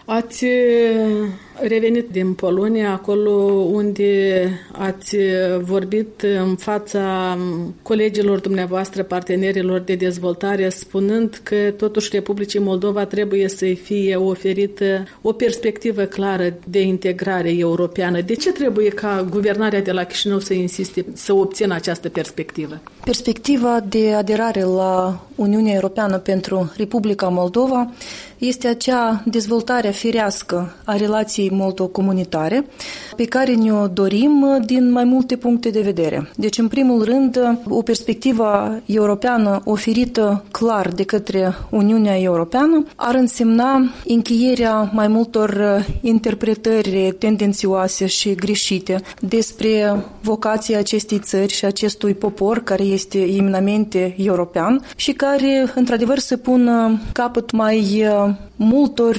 Ați revenit din Polonia, acolo unde ați vorbit în fața colegilor dumneavoastră, partenerilor de dezvoltare, spunând că totuși Republicii Moldova trebuie să-i fie oferită o perspectivă clară de integrare europeană. De ce trebuie ca guvernarea de la Chișinău să insiste să obțină această perspectivă? Perspectiva de aderare la Uniunea Europeană pentru Republica Moldova este acea dezvoltare firească a relației moldo-comunitare pe care ne-o dorim din mai multe puncte de vedere. Deci, în primul rând, o perspectivă europeană oferită clar de către Uniunea Europeană ar însemna încheierea mai multor interpretări tendențioase și greșite despre vocația acestei țări și acestui popor care este eminamente european și care, într-adevăr, se pun capăt mai multor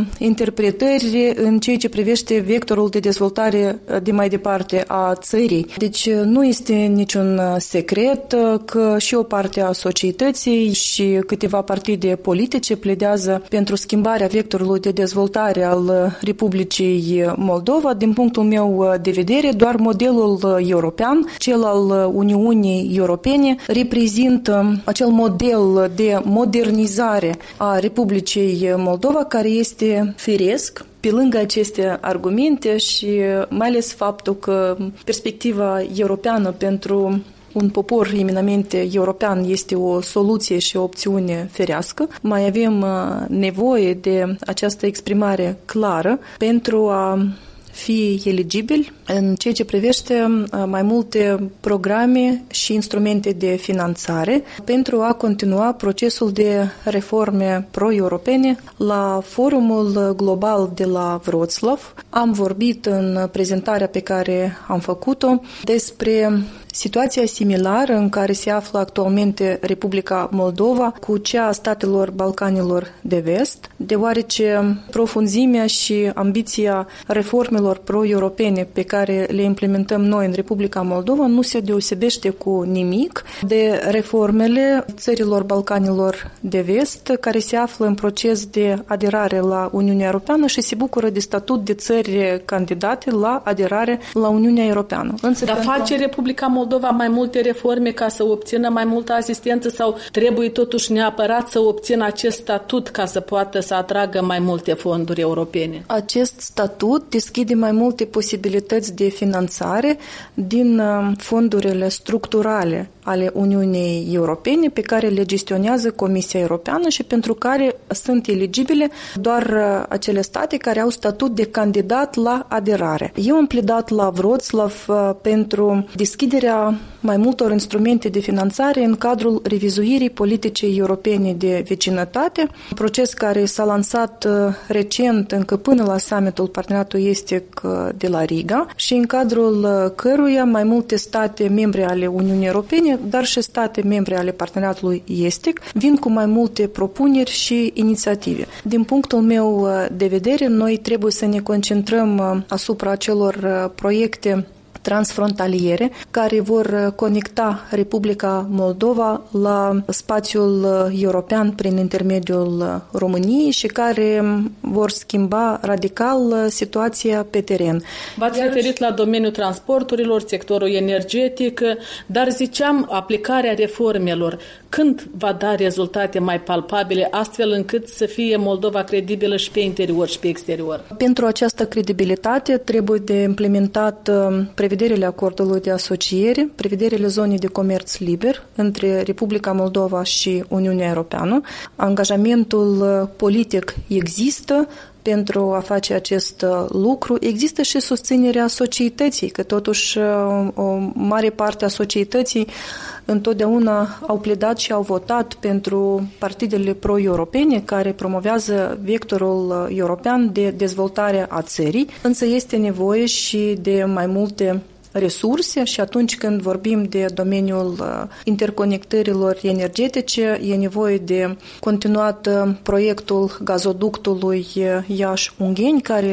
interpretări în ceea ce privește vectorul de dezvoltare de mai departe a țării. Deci nu este niciun secret că și o parte a societății și câteva partide politice pledează pentru schimbarea vectorului de dezvoltare al Republicii Moldova. Din punctul meu de vedere, doar modelul european, cel al Uniunii Europene, reprezintă acel model de modernizare a Republicii Moldova care este firesc. Pe lângă aceste argumente și mai ales faptul că perspectiva europeană pentru un popor eminamente european este o soluție și o opțiune ferească, mai avem nevoie de această exprimare clară pentru a fi eligibil în ceea ce privește mai multe programe și instrumente de finanțare pentru a continua procesul de reforme pro-europene la Forumul Global de la Wroclaw. Am vorbit în prezentarea pe care am făcut-o despre situația similară în care se află actualmente Republica Moldova cu cea a statelor Balcanilor de Vest, deoarece profunzimea și ambiția reformelor pro-europene pe care le implementăm noi în Republica Moldova nu se deosebește cu nimic de reformele țărilor Balcanilor de Vest, care se află în proces de aderare la Uniunea Europeană și se bucură de statut de țări candidate la aderare la Uniunea Europeană. Dar face Republica Moldova mai multe reforme ca să obțină mai multă asistență sau trebuie totuși neapărat să obțină acest statut ca să poată să atragă mai multe fonduri europene? Acest statut deschide mai multe posibilități de finanțare din fondurile structurale ale Uniunii Europene pe care le gestionează Comisia Europeană și pentru care sunt eligibile doar acele state care au statut de candidat la aderare. Eu am pledat la Wroclaw pentru deschiderea mai multor instrumente de finanțare în cadrul revizuirii politicii europene de vecinătate, proces care s-a lansat recent încă până la summitul Parteneriatului Estic de la Riga și în cadrul căruia mai multe state membre ale Uniunii Europene, dar și state membre ale Parteneriatului Estic, vin cu mai multe propuneri și inițiative. Din punctul meu de vedere, noi trebuie să ne concentrăm asupra acelor proiecte transfrontaliere care vor conecta Republica Moldova la spațiul european prin intermediul României și care vor schimba radical situația pe teren. V-ați referit la domeniul transporturilor, sectorul energetic, dar ziceam aplicarea reformelor. Când va da rezultate mai palpabile astfel încât să fie Moldova credibilă și pe interior și pe exterior? Pentru această credibilitate trebuie de implementat prevederile acordului de asociere, prevederile zonei de comerț liber între Republica Moldova și Uniunea Europeană. Angajamentul politic există pentru a face acest lucru. Există și susținerea societății, că totuși o mare parte a societății întotdeauna au pledat și au votat pentru partidele pro-europene care promovează vectorul european de dezvoltare a țării, însă este nevoie și de mai multe resurse și atunci când vorbim de domeniul interconectărilor energetice, e nevoie de continuat proiectul gazoductului Iași-Ungheni, care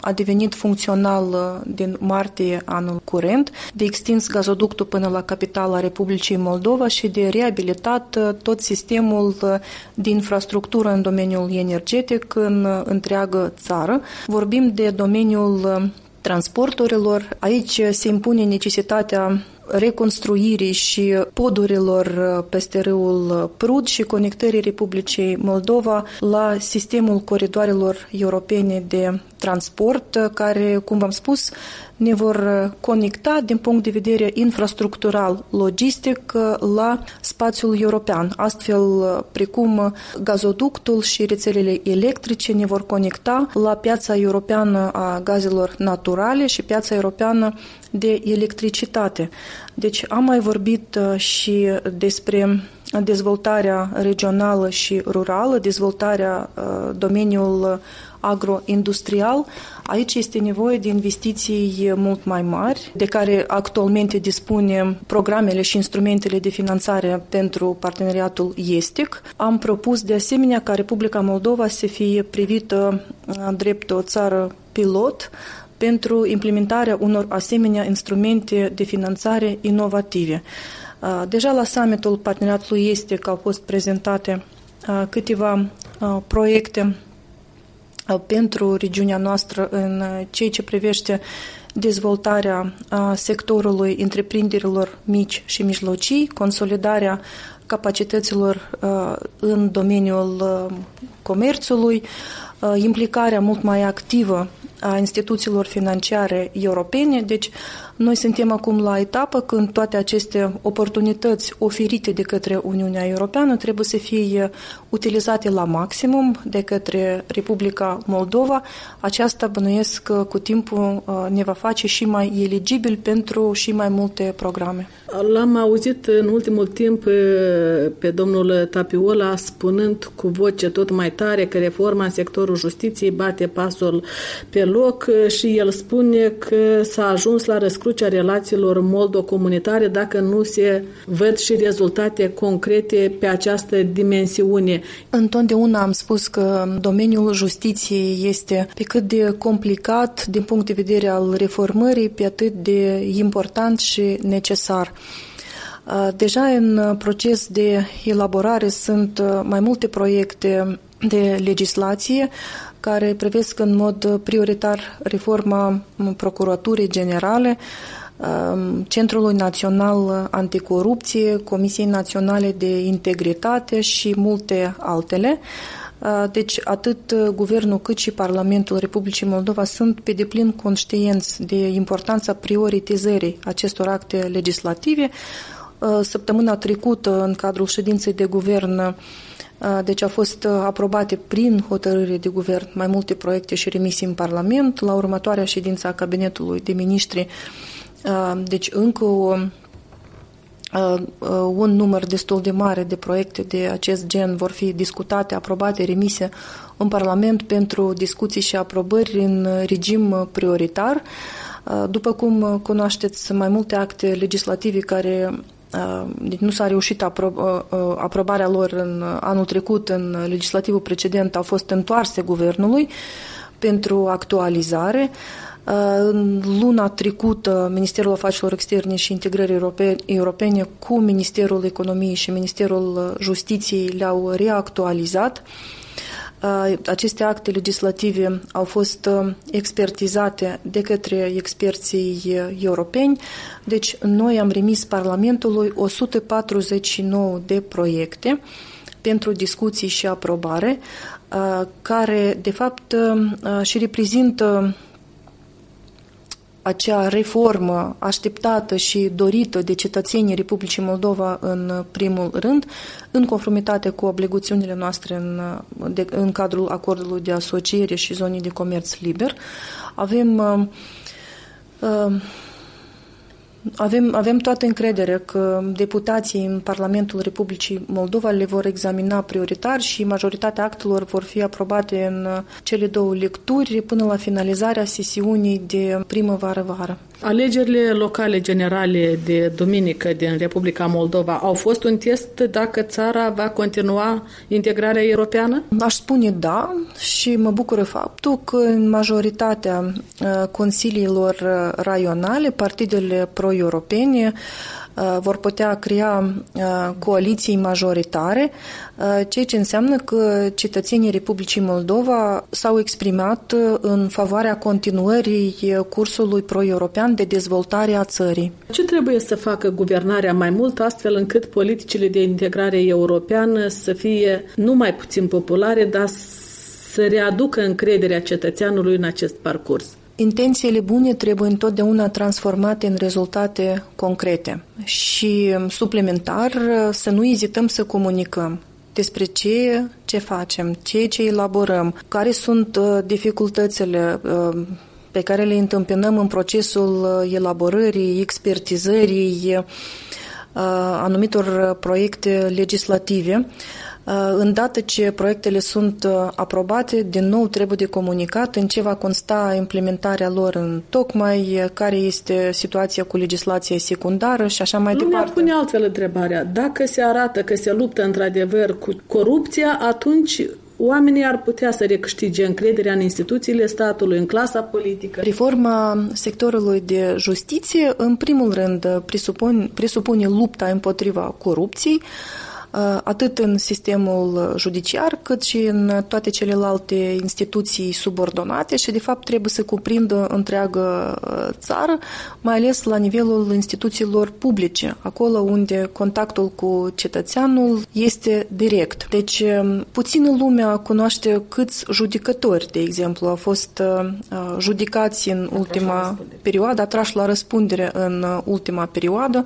a devenit funcțional din martie anul curent, de extins gazoductul până la capitala Republicii Moldova și de reabilitat tot sistemul de infrastructură în domeniul energetic în întreagă țară. Vorbim de domeniul transporturilor. Aici se impune necesitatea reconstruirii și podurilor peste râul Prut și conectării Republicii Moldova la sistemul coridoarelor europene de transport, care, cum v-am spus, ne vor conecta din punct de vedere infrastructural, logistic, la spațiul european, astfel precum gazoductul și rețelele electrice ne vor conecta la piața europeană a gazelor naturale și piața europeană de electricitate. Deci am mai vorbit și despre dezvoltarea regională și rurală, dezvoltarea domeniul agroindustrial. Aici este nevoie de investiții mult mai mari, de care actualmente dispune programele și instrumentele de finanțare pentru parteneriatul estic. Am propus de asemenea ca Republica Moldova să fie privită drept o țară pilot pentru implementarea unor asemenea instrumente de finanțare inovative. Deja la summitul parteneriatului estic au fost prezentate câteva proiecte pentru regiunea noastră în ceea ce privește dezvoltarea sectorului întreprinderilor mici și mijlocii, consolidarea capacităților în domeniul comerțului, implicarea mult mai activă a instituțiilor financiare europene. Deci, noi suntem acum la etapă când toate aceste oportunități oferite de către Uniunea Europeană trebuie să fie utilizate la maximum de către Republica Moldova. Aceasta, bănuiesc, cu timpul ne va face și mai eligibil pentru și mai multe programe. L-am auzit în ultimul timp pe domnul Tapiola spunând cu voce tot mai tare că reforma în sectorul justiției bate pasul pe loc și el spune că s-a ajuns la răscrucea relațiilor moldo-comunitare dacă nu se văd și rezultate concrete pe această dimensiune. Întotdeauna am spus că domeniul justiției este pe cât de complicat din punct de vedere al reformării, pe atât de important și necesar. Deja în proces de elaborare sunt mai multe proiecte de legislație care privesc în mod prioritar reforma Procuraturii Generale, Centrului Național Anticorupție, Comisiei Naționale de Integritate și multe altele. Deci atât Guvernul cât și Parlamentul Republicii Moldova sunt pe deplin conștienți de importanța prioritizării acestor acte legislative. Săptămâna trecută, în cadrul ședinței de guvern, deci au fost aprobate prin hotărâre de guvern mai multe proiecte și remisii în Parlament. La următoarea ședință a Cabinetului de Ministri, deci încă un număr destul de mare de proiecte de acest gen vor fi discutate, aprobate, remise în Parlament pentru discuții și aprobări în regim prioritar. După cum cunoașteți, mai multe acte legislative care deci nu s-a reușit aprobarea lor în anul trecut, în legislativul precedent, au fost întoarse guvernului pentru actualizare. În luna trecută, Ministerul Afacerilor Externe și Integrării Europene cu Ministerul Economiei și Ministerul Justiției le-au reactualizat. Aceste acte legislative au fost expertizate de către experții europeni, deci noi am remis Parlamentului 149 de proiecte pentru discuții și aprobare, care de fapt și reprezintă acea reformă așteptată și dorită de cetățenii Republicii Moldova în primul rând, în conformitate cu obligațiunile noastre în cadrul acordului de asociere și zonei de comerț liber. Avem avem toată încrederea că deputații în Parlamentul Republicii Moldova le vor examina prioritar și majoritatea actelor vor fi aprobate în cele 2 lecturi până la finalizarea sesiunii de primăvară-vară. Alegerile locale generale de duminică din Republica Moldova au fost un test dacă țara va continua integrarea europeană? Aș spune da și mă bucură faptul că în majoritatea consiliilor raionale, partidele pro-europene vor putea crea coaliții majoritare, ceea ce înseamnă că cetățenii Republicii Moldova s-au exprimat în favoarea continuării cursului pro-european de dezvoltare a țării. Ce trebuie să facă guvernarea mai mult astfel încât politicile de integrare europeană să fie nu mai puțin populare, dar să readucă încrederea cetățeanului în acest parcurs? Intențiile bune trebuie întotdeauna transformate în rezultate concrete și, suplimentar, să nu ezităm să comunicăm despre ce facem, ce elaborăm, care sunt dificultățile pe care le întâmpinăm în procesul elaborării, expertizării anumitor proiecte legislative. Îndată ce proiectele sunt aprobate, din nou trebuie de comunicat în ce va consta implementarea lor în tocmai, care este situația cu legislația secundară și așa mai departe. Lumea pune altfel întrebarea. Dacă se arată că se luptă într-adevăr cu corupția, atunci oamenii ar putea să recâștige încrederea în instituțiile statului, în clasa politică. Reforma sectorului de justiție, în primul rând, presupune lupta împotriva corupției, atât în sistemul judiciar, cât și în toate celelalte instituții subordonate și, de fapt, trebuie să cuprindă întreagă țară, mai ales la nivelul instituțiilor publice, acolo unde contactul cu cetățeanul este direct. Deci, puțină lumea cunoaște câți judecători, de exemplu, au fost judecați în ultima perioadă, atrași la răspundere în ultima perioadă,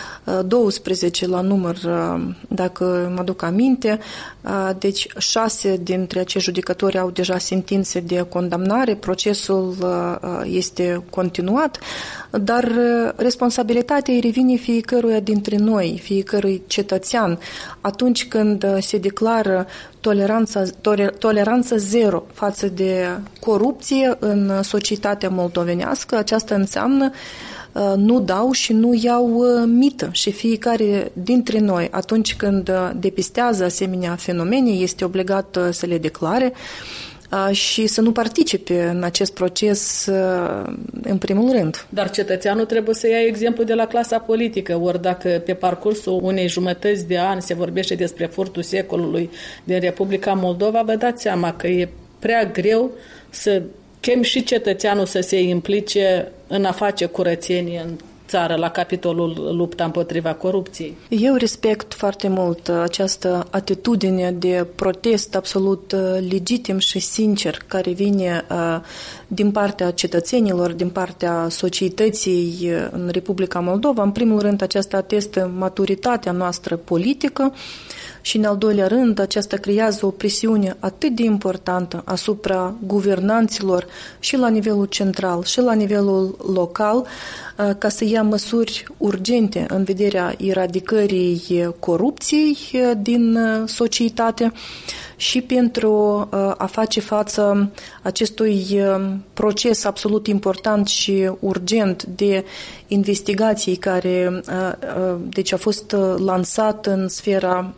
12 la număr, dacă mă aduc aminte, deci 6 dintre acești judecători au deja sentințe de condamnare, procesul este continuat, dar responsabilitatea îi revine fiecăruia dintre noi, fiecărui cetățean, atunci când se declară toleranță zero față de corupție în societatea moldovenească. Aceasta înseamnă nu dau și nu iau mită și fiecare dintre noi, atunci când depistează asemenea fenomene, este obligat să le declare și să nu participe în acest proces în primul rând. Dar cetățeanul trebuie să ia exemplu de la clasa politică, ori dacă pe parcursul unei jumătăți de ani se vorbește despre furtul secolului din Republica Moldova, vă dați seama că e prea greu să chem și cetățeanul să se implice în a face curățenie în țară la capitolul lupta împotriva corupției. Eu respect foarte mult această atitudine de protest absolut legitim și sincer care vine din partea cetățenilor, din partea societății în Republica Moldova. În primul rând, aceasta atestă maturitatea noastră politică și, în al doilea rând, aceasta creează o presiune atât de importantă asupra guvernanților și la nivelul central și la nivelul local ca să ia măsuri urgente în vederea eradicării corupției din societate și pentru a face față acestui proces absolut important și urgent de investigații care deci a fost lansat în sfera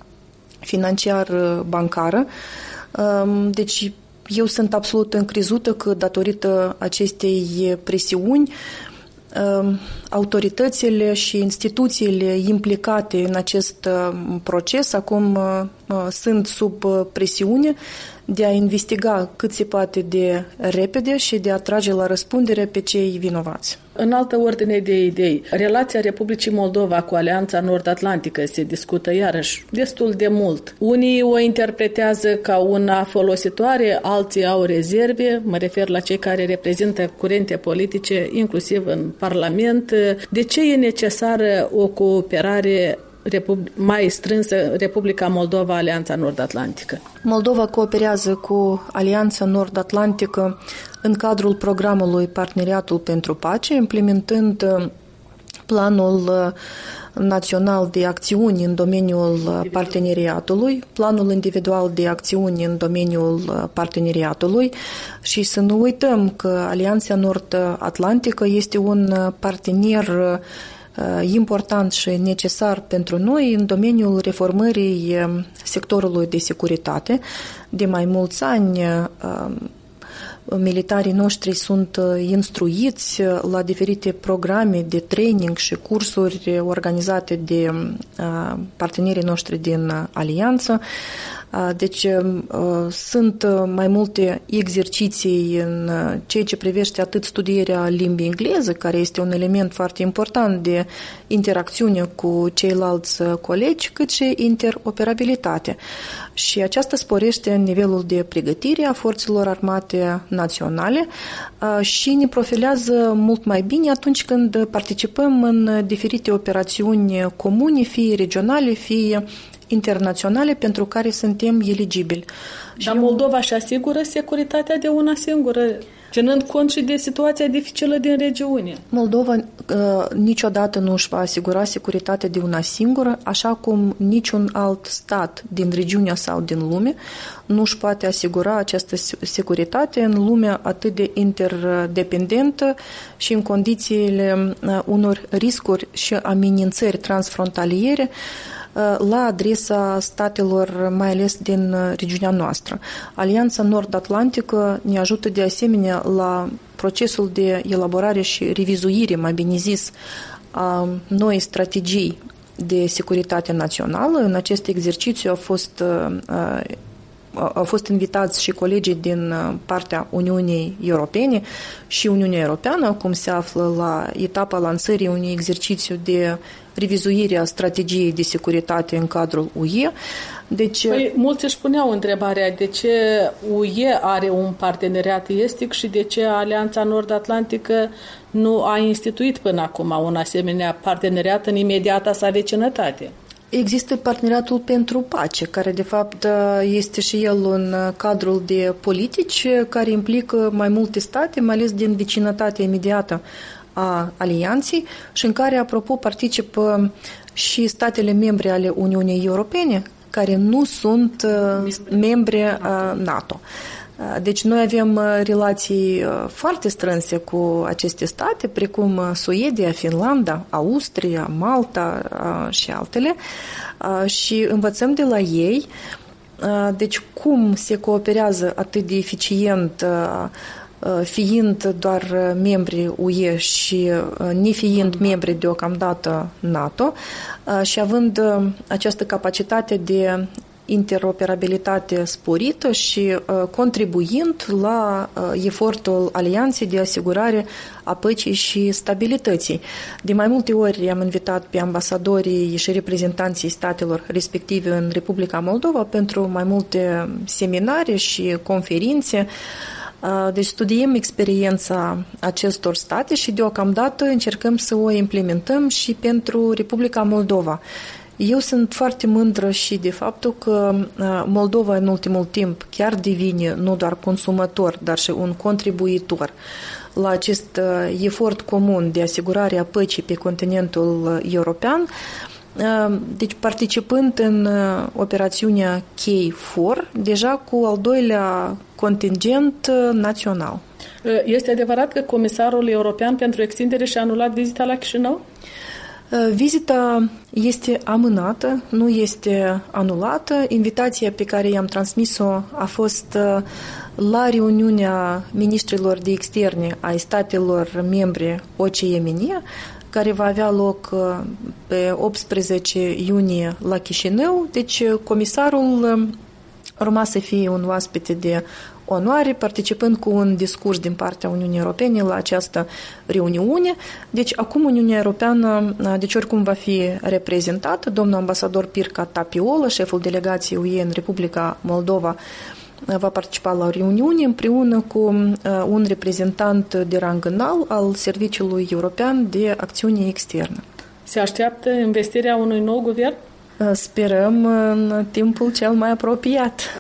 financiar-bancară. Deci eu sunt absolut încrezută că datorită acestei presiuni autoritățile și instituțiile implicate în acest proces acum sunt sub presiune de a investiga cât se poate de repede și de a trage la răspundere pe cei vinovați. În altă ordine de idei, relația Republicii Moldova cu Alianța Nord-Atlantică se discută iarăși destul de mult. Unii o interpretează ca una folositoare, alții au rezerve, mă refer la cei care reprezintă curente politice, inclusiv în Parlament. De ce e necesară o cooperare mai strânsă Republica Moldova, Alianța Nord-Atlantică? Moldova cooperează cu Alianța Nord-Atlantică în cadrul programului Parteneriatul pentru Pace, implementând planul național de acțiuni în domeniul parteneriatului, planul individual de acțiuni în domeniul parteneriatului și să nu uităm că Alianța Nord-Atlantică este un partener important și necesar pentru noi în domeniul reformării sectorului de securitate. De mai mulți ani, militarii noștri sunt instruiți la diferite programe de training și cursuri organizate de partenerii noștri din Alianță. Deci sunt mai multe exerciții în ceea ce privește atât studierea limbii engleză, care este un element foarte important de interacțiune cu ceilalți colegi, cât și interoperabilitate. Și aceasta sporește nivelul de pregătire a forțelor armate naționale și ne profilează mult mai bine atunci când participăm în diferite operațiuni comune, fie regionale, fie internaționale, pentru care suntem eligibili. Dar Moldova își asigură securitatea de una singură, ținând cont și de situația dificilă din regiune. Moldova niciodată nu își va asigura securitatea de una singură, așa cum niciun alt stat din regiunea sau din lume nu își poate asigura această securitate în lumea atât de interdependentă și în condițiile unor riscuri și amenințări transfrontaliere la adresa statelor, mai ales din regiunea noastră. Alianța Nord-Atlantică ne ajută de asemenea la procesul de elaborare și revizuire, mai bine zis, a noi strategii de securitate națională. În acest exercițiu au fost invitați și colegii din partea Uniunii Europene și Uniunea Europeană, acum se află la etapa lansării unui exercițiu de revizuire a strategiei de securitate în cadrul UE. Deci, mulți își puneau întrebarea de ce UE are un parteneriat estic și de ce Alianța Nord-Atlantică nu a instituit până acum un asemenea parteneriat în imediata sa vecinătate. Există parteneriatul pentru pace, care de fapt este și el un cadru de politici care implică mai multe state, mai ales din vecinătatea imediată a Alianței și în care, apropo, participă și statele membre ale Uniunii Europene, care nu sunt membre NATO. Deci noi avem relații foarte strânse cu aceste state, precum Suedia, Finlanda, Austria, Malta și altele, și învățăm de la ei, deci cum se cooperează atât de eficient, fiind doar membri UE și nefiind membri deocamdată NATO, și având această capacitate de interoperabilitate sporită și contribuind la efortul Alianței de asigurare a păcii și stabilității. De mai multe ori am invitat pe ambasadorii și reprezentanții statelor respective în Republica Moldova pentru mai multe seminarii și conferințe. Deci studiem experiența acestor state și deocamdată încercăm să o implementăm și pentru Republica Moldova. Eu sunt foarte mândră și de faptul că Moldova în ultimul timp chiar devine nu doar consumator, dar și un contribuitor la acest efort comun de asigurare a păcii pe continentul european, deci participând în operațiunea KFOR, deja cu al doilea contingent național. Este adevărat că Comisarul European pentru Extindere și-a anulat vizita la Chișinău? Vizita este amânată, nu este anulată. Invitația pe care i-am transmis-o a fost la reuniunea ministrilor de externe ai statelor membre OCE-MINE, care va avea loc pe 18 iunie la Chișinău. Deci comisarul urma să fie un oaspete de onoare, participând cu un discurs din partea Uniunii Europene la această reuniune. Deci acum Uniunea Europeană, deci oricum va fi reprezentată, domnul ambasador Pirca Tapiola, șeful delegației UE în Republica Moldova, va participa la reuniune împreună cu un reprezentant de rang înalt al Serviciului European de Acțiune Externă. Se așteaptă investirea unui nou guvern? Sperăm în timpul cel mai apropiat.